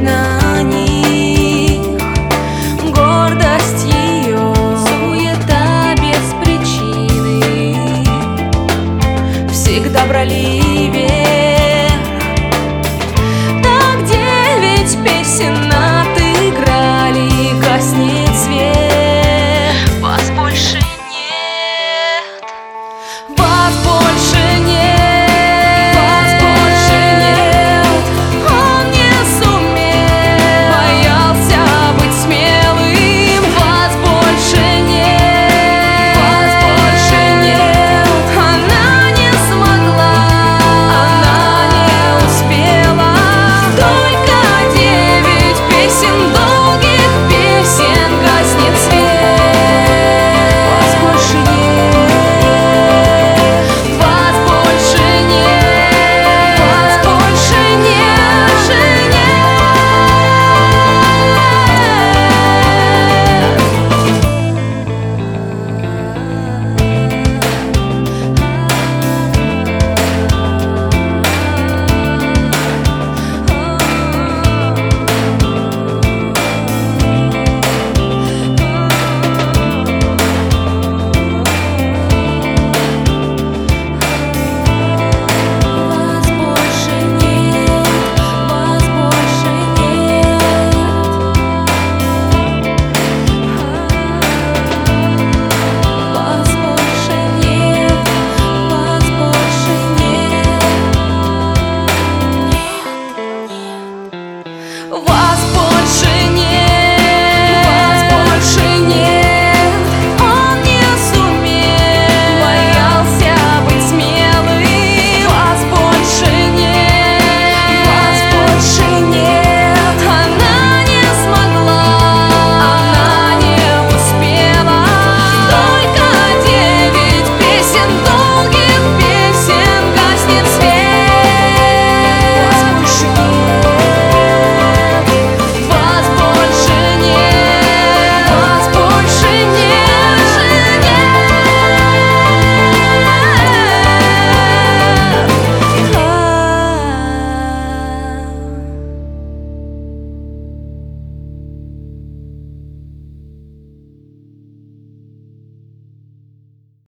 на них. Гордость ее, суета без причины всегда брали верх. Так 9 песен отыграли, гаснет свет. Вас больше нет. Вас больше нет. Вас больше нет. Он не сумел, боялся быть смелым. Вас больше нет. Вас больше нет. Она не смогла, она не успела. Только 9 песен, долгих песен, гаснет свет. Вас больше нет. Вас больше нет. Вас больше нет. Вас больше нет. Вас больше нет. Вас больше нет. Вас больше нет. Нет, нет.